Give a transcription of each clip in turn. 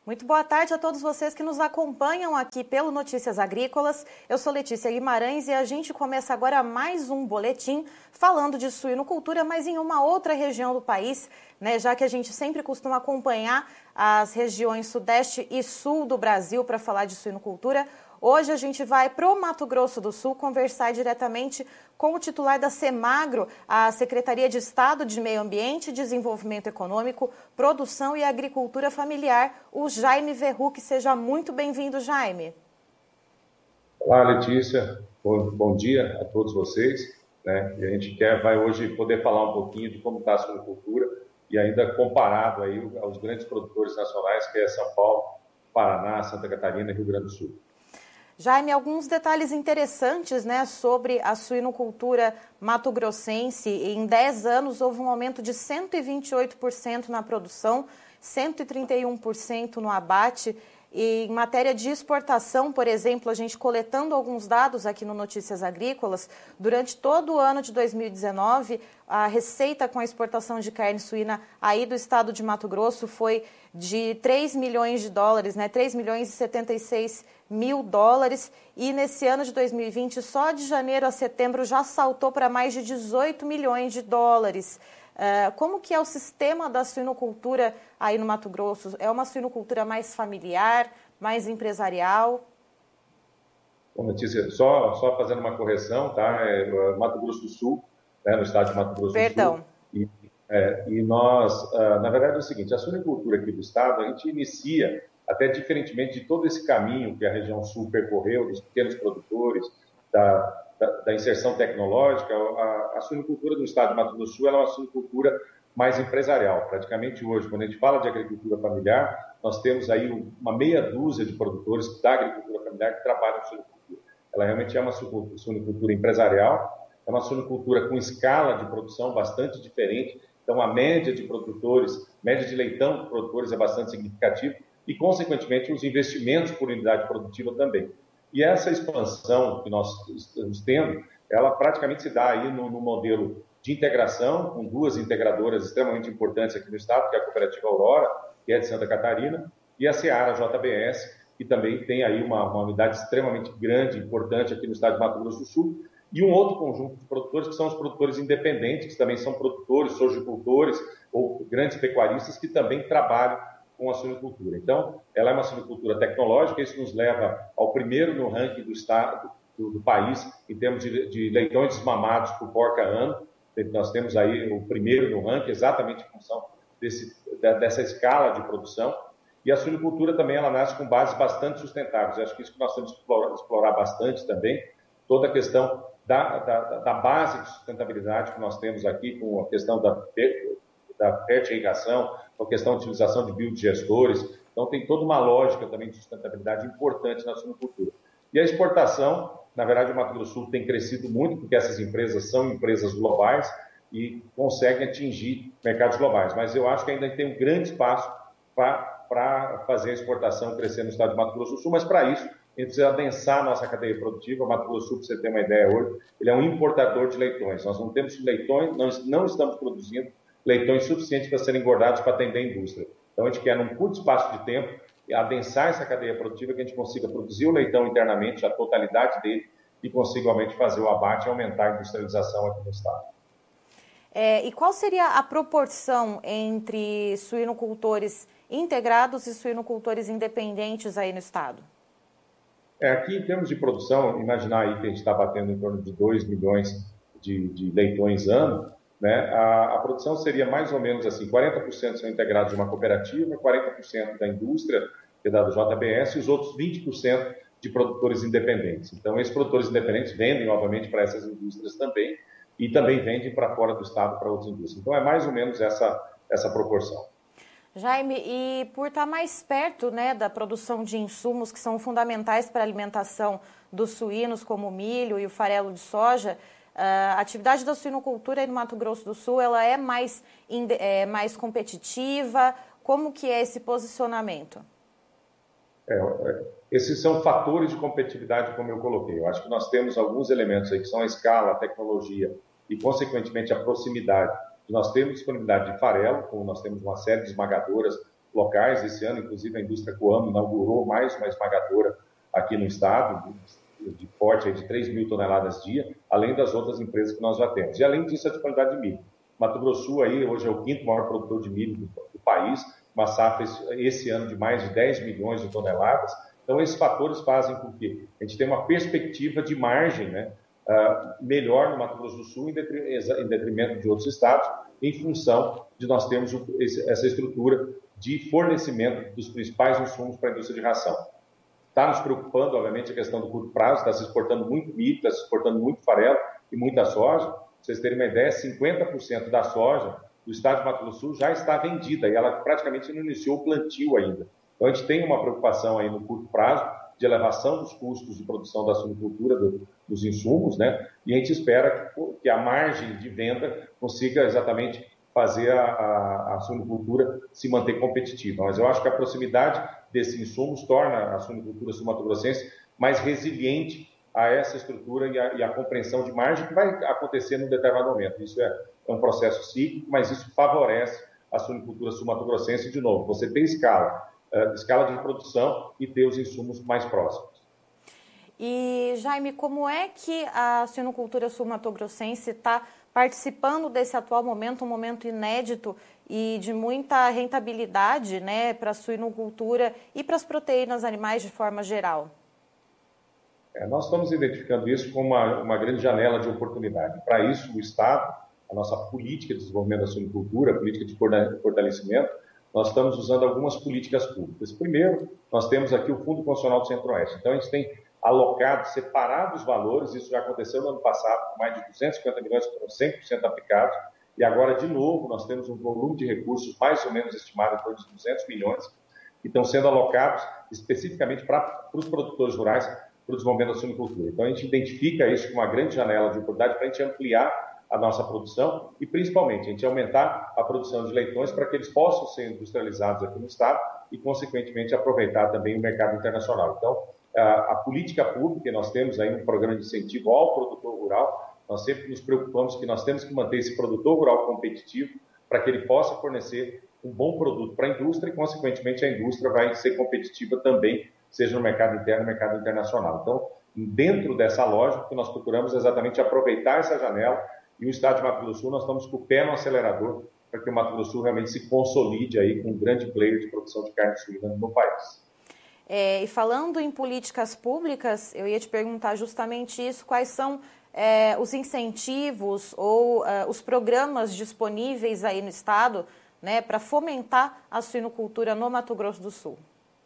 Muito boa tarde a todos vocês que nos acompanham aqui pelo Notícias Agrícolas. Eu sou Letícia Guimarães e a gente começa agora mais um boletim falando de suinocultura, mas em uma outra região do país, né? Já que a gente sempre costuma acompanhar as regiões sudeste e sul do Brasil para falar de suinocultura. Hoje a gente vai para o Mato Grosso do Sul conversar diretamente com o titular da Semagro, a Secretaria de Estado de Meio Ambiente, Desenvolvimento Econômico, Produção e Agricultura Familiar, o Jaime Verruc. Seja muito bem-vindo, Jaime. Olá, Letícia. Bom dia a todos vocês. Né? E a gente vai hoje poder falar um pouquinho de como está a suinocultura e ainda comparado aí aos grandes produtores nacionais, que é São Paulo, Paraná, Santa Catarina e Rio Grande do Sul. Jaime, alguns detalhes interessantes, né, sobre a suinocultura mato-grossense. Em 10 anos houve um aumento de 128% na produção, 131% no abate. E em matéria de exportação, por exemplo, a gente coletando alguns dados aqui no Notícias Agrícolas, durante todo o ano de 2019, a receita com a exportação de carne suína aí do estado de Mato Grosso foi de 3 milhões de dólares, né? 3 milhões e 76 mil dólares. E nesse ano de 2020, só de janeiro a setembro, já saltou para mais de 18 milhões de dólares. Como que é o sistema da suinocultura aí no Mato Grosso? É uma suinocultura mais familiar, mais empresarial? Bom, Letícia, só fazendo uma correção, tá? É Mato Grosso do Sul, né, no estado de Mato Grosso Perdão. do Sul. E nós, na verdade é o seguinte, a suinocultura aqui do estado, a gente inicia, até diferentemente de todo esse caminho que a região sul percorreu, dos pequenos produtores, da inserção tecnológica, a suinocultura do estado de Mato Grosso do Sul ela é uma suinocultura mais empresarial. Praticamente hoje, quando a gente fala de agricultura familiar, nós temos aí uma meia dúzia de produtores da agricultura familiar que trabalham com suinocultura. Ela realmente é uma suinocultura empresarial, é uma suinocultura com escala de produção bastante diferente. Então, a média de produtores, média de leitão de produtores é bastante significativa e, consequentemente, os investimentos por unidade produtiva também. E essa expansão que nós estamos tendo, ela praticamente se dá aí no modelo de integração, com duas integradoras extremamente importantes aqui no estado, que é a Cooperativa Aurora, que é de Santa Catarina, e a Seara JBS, que também tem aí uma unidade extremamente grande, importante aqui no estado de Mato Grosso do Sul, e um outro conjunto de produtores, que são os produtores independentes, que também são produtores, sojicultores ou grandes pecuaristas, que também trabalham com a suinocultura. Então, ela é uma suinocultura tecnológica, isso nos leva ao primeiro no ranking do estado, do país, em termos de leitões desmamados por porca ano. Nós temos aí o primeiro no ranking, exatamente em função dessa escala de produção. E a suinocultura também, ela nasce com bases bastante sustentáveis. Eu acho que isso que nós temos que explorar bastante também, toda a questão da base de sustentabilidade que nós temos aqui, com a questão da fertirrigação, com a questão da utilização de biodigestores. Então, tem toda uma lógica também de sustentabilidade importante na suinocultura. E a exportação, na verdade, o Mato Grosso do Sul tem crescido muito, porque essas empresas são empresas globais e conseguem atingir mercados globais. Mas eu acho que ainda tem um grande espaço para fazer a exportação crescer no estado de Mato Grosso do Sul, mas para isso a gente precisa adensar a nossa cadeia produtiva. O Mato Grosso do Sul, para você ter uma ideia hoje, ele é um importador de leitões. Nós não temos leitões, nós não estamos produzindo leitões suficientes para serem engordados para atender a indústria. Então, a gente quer, num curto espaço de tempo, adensar essa cadeia produtiva, que a gente consiga produzir o leitão internamente, a totalidade dele, e consiga realmente fazer o abate e aumentar a industrialização aqui no estado. E qual seria a proporção entre suinocultores integrados e suinocultores independentes aí no estado? Aqui, em termos de produção, imaginar aí que a gente está batendo em torno de 2 milhões de leitões ano, né? A produção seria mais ou menos assim, 40% são integrados de uma cooperativa, 40% da indústria, que é da JBS, e os outros 20% de produtores independentes. Então, esses produtores independentes vendem, obviamente, para essas indústrias também, e também vendem para fora do estado para outras indústrias. Então, é mais ou menos essa proporção. Jaime, e por estar mais perto, né, da produção de insumos que são fundamentais para a alimentação dos suínos, como o milho e o farelo de soja, a atividade da suinocultura aí no Mato Grosso do Sul, ela é mais competitiva? Como que é esse posicionamento? Esses são fatores de competitividade, como eu coloquei. Eu acho que nós temos alguns elementos aí que são a escala, a tecnologia e, consequentemente, a proximidade. Nós temos disponibilidade de farelo, como nós temos uma série de esmagadoras locais. Esse ano, inclusive, a indústria Coamo inaugurou mais uma esmagadora aqui no estado, de porte de 3 mil toneladas dia, além das outras empresas que nós já temos. E, além disso, a disponibilidade de milho. Mato Grosso aí, hoje é o 5º maior produtor de milho do país, uma safra esse ano de mais de 10 milhões de toneladas. Então, esses fatores fazem com que a gente tenha uma perspectiva de margem, né, melhor no Mato Grosso do Sul, em detrimento de outros estados, em função de nós termos essa estrutura de fornecimento dos principais insumos para a indústria de ração. Está nos preocupando, obviamente, a questão do curto prazo, está se exportando muito milho, está se exportando muito farelo e muita soja. Para vocês terem uma ideia, 50% da soja do estado de Mato Grosso do Sul já está vendida e ela praticamente não iniciou o plantio ainda. Então, a gente tem uma preocupação aí no curto prazo de elevação dos custos de produção da suinocultura, dos insumos, né? E a gente espera que a margem de venda consiga exatamente fazer a suinocultura se manter competitiva. Mas eu acho que a proximidade desses insumos torna a suinocultura sul-mato-grossense mais resiliente a essa estrutura e a compreensão de margem que vai acontecer num determinado momento. Isso é um processo cíclico, mas isso favorece a suinocultura sul-mato-grossense. De novo, você tem escala de produção e ter os insumos mais próximos. E, Jaime, como é que a suinocultura sul-mato-grossense está participando desse atual momento, um momento inédito e de muita rentabilidade, né, para a suinocultura e para as proteínas animais de forma geral? Nós estamos identificando isso como uma grande janela de oportunidade. Para isso, o Estado, a nossa política de desenvolvimento da suinocultura, a política de fortalecimento, nós estamos usando algumas políticas públicas. Primeiro, nós temos aqui o Fundo Constitucional do Centro-Oeste. Então, a gente tem alocado, separado os valores, isso já aconteceu no ano passado, com mais de 250 milhões, foram 100% aplicados, e agora, de novo, nós temos um volume de recursos mais ou menos estimado em torno de 200 milhões, que estão sendo alocados especificamente para os produtores rurais, para o desenvolvimento da suinocultura. Então, a gente identifica isso como uma grande janela de oportunidade para a gente ampliar a nossa produção e, principalmente, a gente aumentar a produção de leitões para que eles possam ser industrializados aqui no estado e, consequentemente, aproveitar também o mercado internacional. Então, a política pública, nós temos aí um programa de incentivo ao produtor rural, nós sempre nos preocupamos que nós temos que manter esse produtor rural competitivo para que ele possa fornecer um bom produto para a indústria e, consequentemente, a indústria vai ser competitiva também, seja no mercado interno ou no mercado internacional. Então, dentro dessa lógica, o que nós procuramos é exatamente aproveitar essa janela e o estado de Mato Grosso do Sul, nós estamos com o pé no acelerador para que o Mato Grosso do Sul realmente se consolide aí com um grande player de produção de carne suína no país. E falando em políticas públicas, eu ia te perguntar justamente isso, quais são os incentivos ou os programas disponíveis aí no estado, né, para fomentar a suinocultura no Mato Grosso do Sul?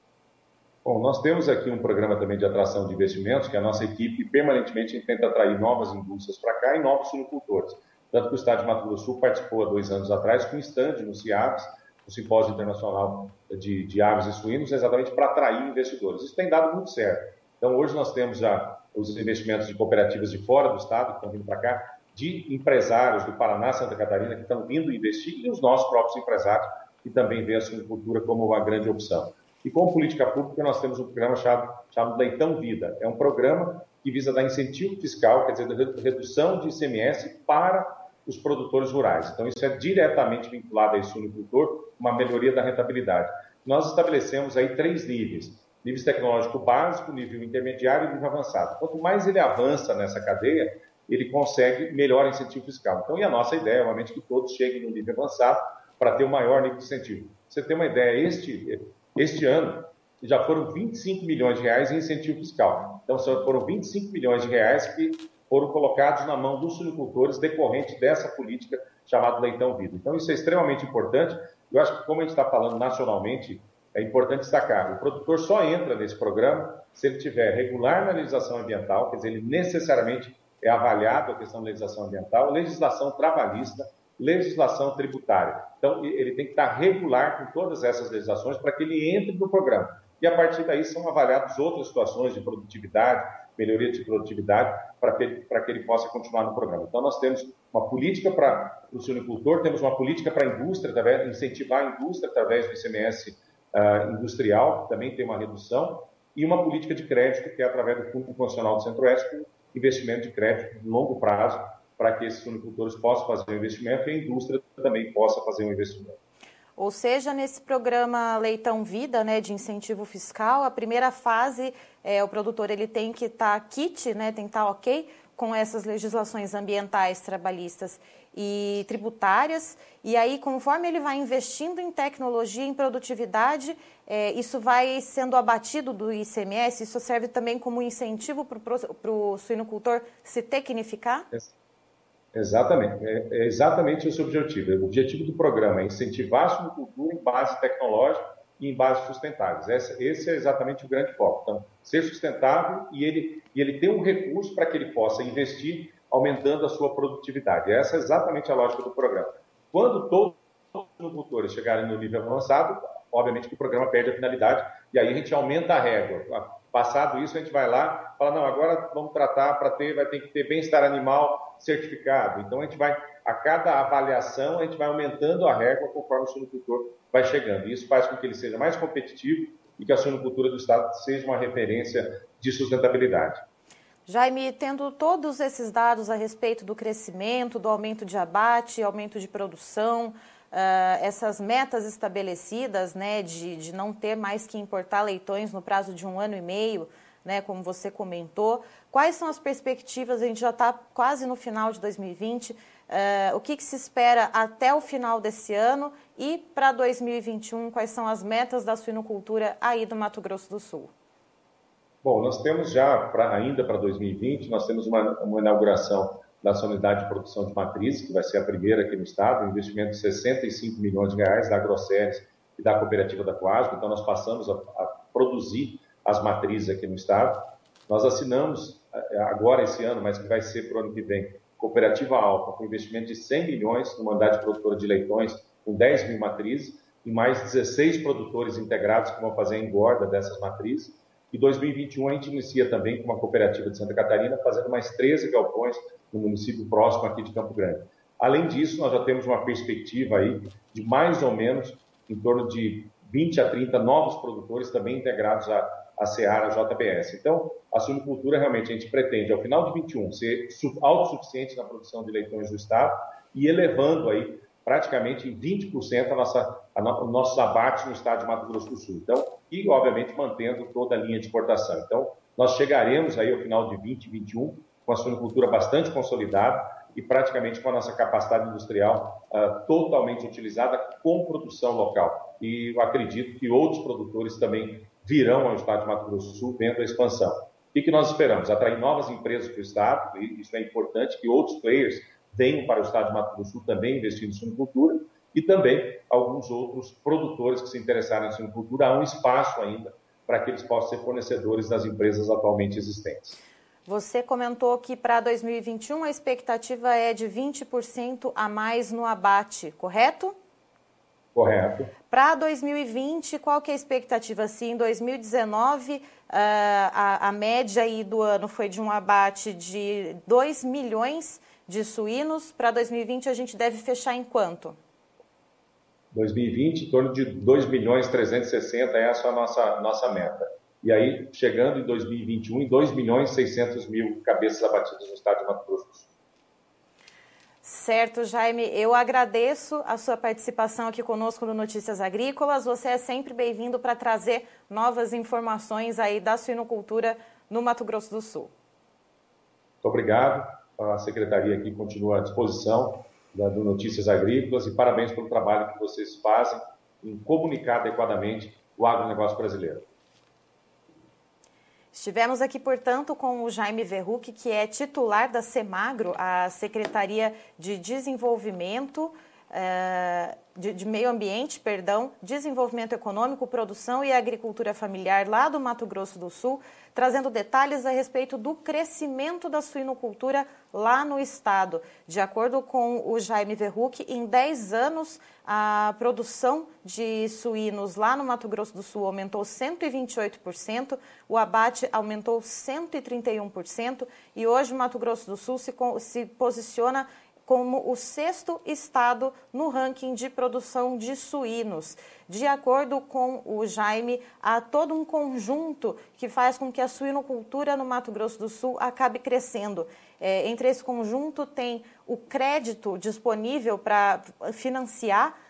Bom, nós temos aqui um programa também de atração de investimentos, que a nossa equipe permanentemente tenta atrair novas indústrias para cá e novos suinocultores. Tanto que o estado de Mato Grosso do Sul participou há 2 anos atrás com um stand no CIAVES, o Simpósio Internacional de Aves e Suínos, exatamente para atrair investidores. Isso tem dado muito certo. Então, hoje nós temos já os investimentos de cooperativas de fora do estado, que estão vindo para cá, de empresários do Paraná, Santa Catarina, que estão vindo investir, e os nossos próprios empresários, que também veem a suinocultura como uma grande opção. E com política pública, nós temos um programa chamado Leitão Vida. É um programa que visa dar incentivo fiscal, quer dizer, redução de ICMS para os produtores rurais. Então, isso é diretamente vinculado ao suinocultor, uma melhoria da rentabilidade. Nós estabelecemos aí 3 níveis. Nível tecnológico básico, nível intermediário e nível avançado. Quanto mais ele avança nessa cadeia, ele consegue melhor incentivo fiscal. Então, e a nossa ideia, obviamente, que todos cheguem no nível avançado para ter o maior nível de incentivo. Pra você ter uma ideia, este ano já foram 25 milhões de reais em incentivo fiscal. Então, foram 25 milhões de reais que foram colocados na mão dos suinocultores decorrente dessa política chamada Leitão Vida. Então, isso é extremamente importante. Eu acho que, como a gente está falando nacionalmente, é importante destacar, o produtor só entra nesse programa se ele tiver regular na legislação ambiental, quer dizer, ele necessariamente é avaliado a questão da legislação ambiental, legislação trabalhista, legislação tributária. Então, ele tem que estar regular com todas essas legislações para que ele entre no programa. E, a partir daí, são avaliadas outras situações de produtividade, melhoria de produtividade, para que ele possa continuar no programa. Então, nós temos uma política para o suinocultor, temos uma política para a indústria, incentivar a indústria através do ICMS industrial, que também tem uma redução, e uma política de crédito, que é através do Fundo Constitucional do Centro-Oeste, com investimento de crédito de longo prazo, para que esses suinocultores possam fazer um investimento e a indústria também possa fazer um investimento. Ou seja, nesse programa Leitão Vida, né, de incentivo fiscal, a primeira fase, o produtor ele tem que estar kit, né, tem que estar ok com essas legislações ambientais, trabalhistas e tributárias, e aí conforme ele vai investindo em tecnologia, em produtividade, isso vai sendo abatido do ICMS, isso serve também como incentivo para o suinocultor se tecnificar? Exatamente, é exatamente esse o objetivo. O objetivo do programa é incentivar a suinocultura em base tecnológica e em bases sustentáveis. Esse é exatamente o grande foco. Então, ser sustentável e ele ter um recurso para que ele possa investir, aumentando a sua produtividade. Essa é exatamente a lógica do programa. Quando todos os suinocultores chegarem no nível avançado, obviamente que o programa perde a finalidade e aí a gente aumenta a régua. Passado isso, a gente vai lá e fala, não, agora vamos tratar vai ter que ter bem-estar animal certificado. Então, a cada avaliação, a gente vai aumentando a régua conforme o suinocultor vai chegando. E isso faz com que ele seja mais competitivo e que a suinocultura do Estado seja uma referência de sustentabilidade. Jaime, tendo todos esses dados a respeito do crescimento, do aumento de abate, aumento de produção, essas metas estabelecidas, né, de não ter mais que importar leitões no prazo de 1 ano e meio, né, como você comentou, quais são as perspectivas? A gente já está quase no final de 2020, o que se espera até o final desse ano e para 2021, quais são as metas da suinocultura aí do Mato Grosso do Sul? Bom, nós temos já, ainda para 2020, nós temos uma inauguração da sua unidade de produção de matrizes, que vai ser a primeira aqui no estado, um investimento de 65 milhões de reais da Agroceres e da cooperativa da Coasco. Então, nós passamos a produzir as matrizes aqui no estado. Nós assinamos agora esse ano, mas que vai ser para o ano que vem, Cooperativa Alfa, com investimento de 100 milhões numa unidade produtora de leitões, com 10 mil matrizes, e mais 16 produtores integrados que vão fazer a engorda dessas matrizes. E 2021 a gente inicia também com uma cooperativa de Santa Catarina, fazendo mais 13 galpões no município próximo aqui de Campo Grande. Além disso, nós já temos uma perspectiva aí de mais ou menos em torno de 20 a 30 novos produtores também integrados à Seara JBS. Então, a suinocultura realmente a gente pretende, ao final de 21, ser autossuficiente na produção de leitões do estado e elevando aí praticamente em 20% os nossos abates no estado de Mato Grosso do Sul. Então, e, obviamente, mantendo toda a linha de exportação. Então, nós chegaremos aí ao final de 2021 com a suinocultura bastante consolidada e praticamente com a nossa capacidade industrial totalmente utilizada com produção local. E eu acredito que outros produtores também virão ao estado de Mato Grosso do Sul vendo a expansão. O que nós esperamos? Atrair novas empresas para o estado, e isso é importante, que outros players venham para o estado de Mato Grosso do Sul também investindo em suinocultura, e também alguns outros produtores que se interessarem em suinocultura. Há um espaço ainda para que eles possam ser fornecedores das empresas atualmente existentes. Você comentou que para 2021 a expectativa é de 20% a mais no abate, correto? Correto. Para 2020, qual que é a expectativa? Se em 2019 a média aí do ano foi de um abate de 2 milhões de suínos, para 2020 a gente deve fechar em quanto? 2020, em torno de 2.360.000, essa é a nossa meta. E aí, chegando em 2021, em 2.600.000 cabeças abatidas no estado de Mato Grosso do Sul. Certo, Jaime. Eu agradeço a sua participação aqui conosco no Notícias Agrícolas. Você é sempre bem-vindo para trazer novas informações aí da suinocultura no Mato Grosso do Sul. Muito obrigado. A secretaria aqui continua à disposição do Notícias Agrícolas e parabéns pelo trabalho que vocês fazem em comunicar adequadamente o agronegócio brasileiro. Estivemos aqui, portanto, com o Jaime Verruc, que é titular da Semagro, a Secretaria de Desenvolvimento, de Meio Ambiente, Desenvolvimento Econômico, Produção e Agricultura Familiar lá do Mato Grosso do Sul, trazendo detalhes a respeito do crescimento da suinocultura lá no estado. De acordo com o Jaime Verruc, em 10 anos, a produção de suínos lá no Mato Grosso do Sul aumentou 128%, o abate aumentou 131% e hoje o Mato Grosso do Sul se posiciona como o 6º estado no ranking de produção de suínos. De acordo com o Jaime, há todo um conjunto que faz com que a suinocultura no Mato Grosso do Sul acabe crescendo. Entre esse conjunto tem o crédito disponível para financiar,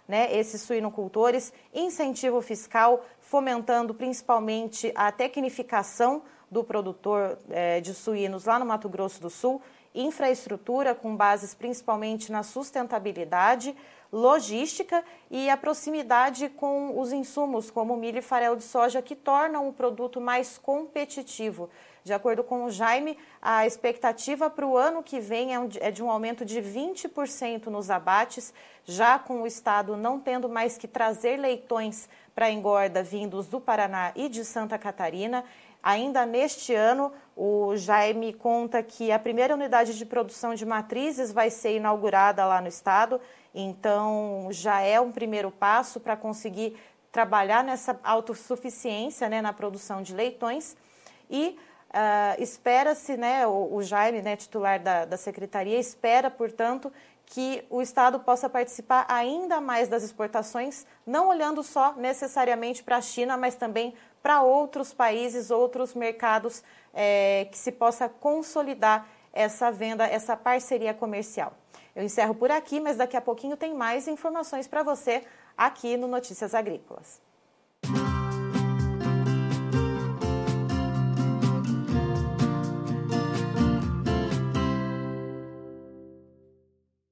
né, esses suinocultores, incentivo fiscal, fomentando principalmente a tecnificação do produtor de suínos lá no Mato Grosso do Sul, infraestrutura com bases principalmente na sustentabilidade, logística e a proximidade com os insumos, como milho e farelo de soja, que tornam o produto mais competitivo. De acordo com o Jaime, a expectativa para o ano que vem é de um aumento de 20% nos abates, já com o Estado não tendo mais que trazer leitões para engorda vindos do Paraná e de Santa Catarina. Ainda neste ano, o Jaime conta que a primeira unidade de produção de matrizes vai ser inaugurada lá no estado, então já é um primeiro passo para conseguir trabalhar nessa autossuficiência, né, na produção de leitões. E espera-se, né, o Jaime, né, titular da Secretaria, espera, portanto, que o Estado possa participar ainda mais das exportações, não olhando só necessariamente para a China, mas também para outros países, outros mercados, que se possa consolidar essa venda, essa parceria comercial. Eu encerro por aqui, mas daqui a pouquinho tem mais informações para você aqui no Notícias Agrícolas.